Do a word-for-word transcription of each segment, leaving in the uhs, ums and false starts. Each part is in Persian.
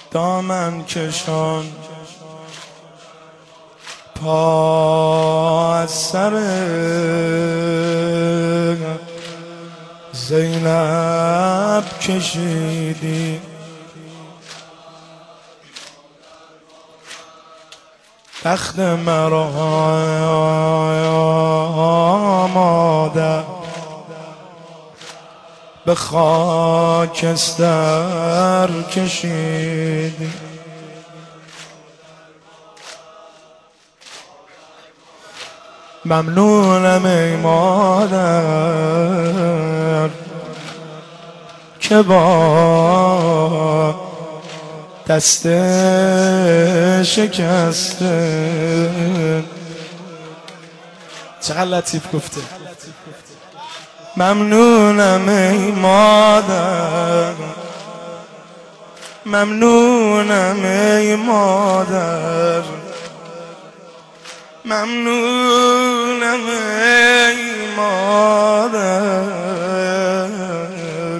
دامن کشان پا از سر زینب کشیدی، تخت مرا مادر به خاکستر کشیدی. ممنونم ای مادر که با دست شکسته. چقدر لطیف گفته. ممنونم ای مادر، ممنونم ای مادر، ممنونم ای مادر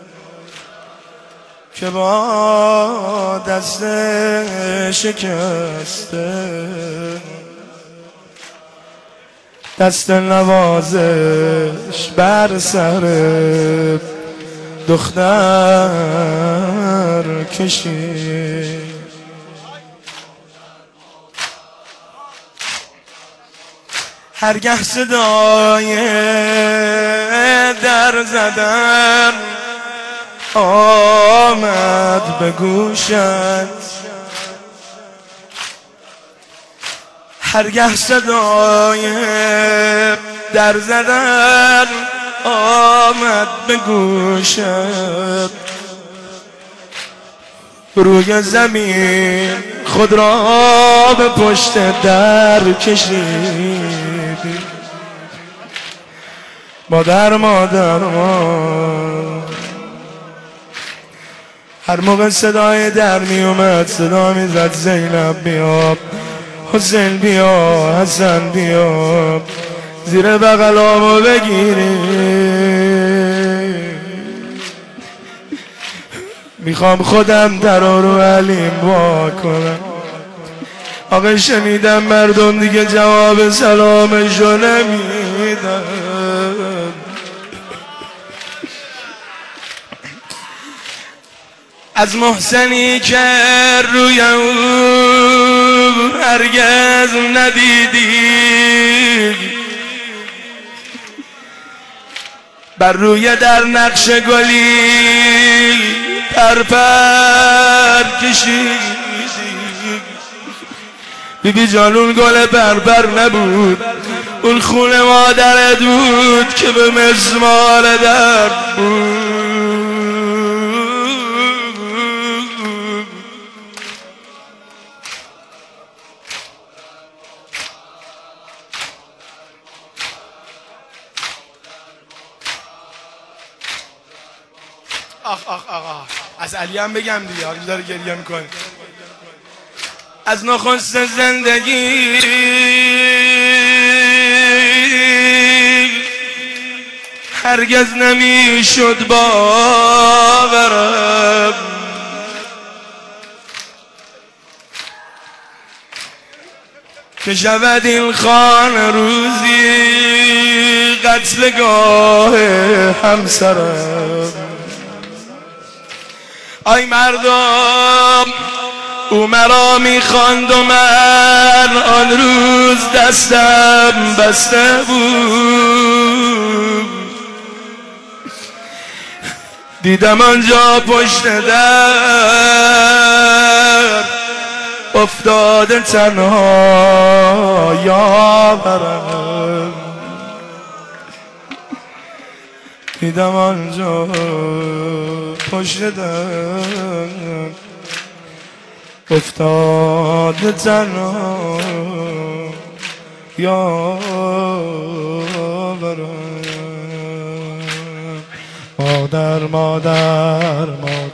که با دست شکسته دست نوازش بر سر دختر کشید. هرگه صدای در زدن آمد به گوشت، هرگه صدای در زدن آمد به گوشت، روی زمین خود را به پشت در کشید. مادر مادر ما هر موقع صدای در می اومد صدا می زد زینب بیا، حسین بیا، حسن بیا، زیر بغلامو بگیری، میخوام خودم در رو علیم وا کنم. آقا شنیدم مردم دیگه جواب سلامشو نمیدن. از محسنی که روی او هرگز ندیدی، بر روی در نقش گلی پرپر کشیدی. بی بی جان اون گل پرپر نبود، اون خون مادرت بود که به مسمار در بود. آخ آخ آخ آخ از علی هم بگم دیگه، حالی داره گریه میکنه. از نخست زندگی هرگز نمیشد باورم که شود این خانه روزی قتلگاه همسرم. آی مردم او مرا میخواند و من آن روز دستم بسته بود. دیدم آنجا پشت در افتاده تنها یاورم. دیدم آنجا پشت در افتاده تنها یاورم. مادر مادر مادر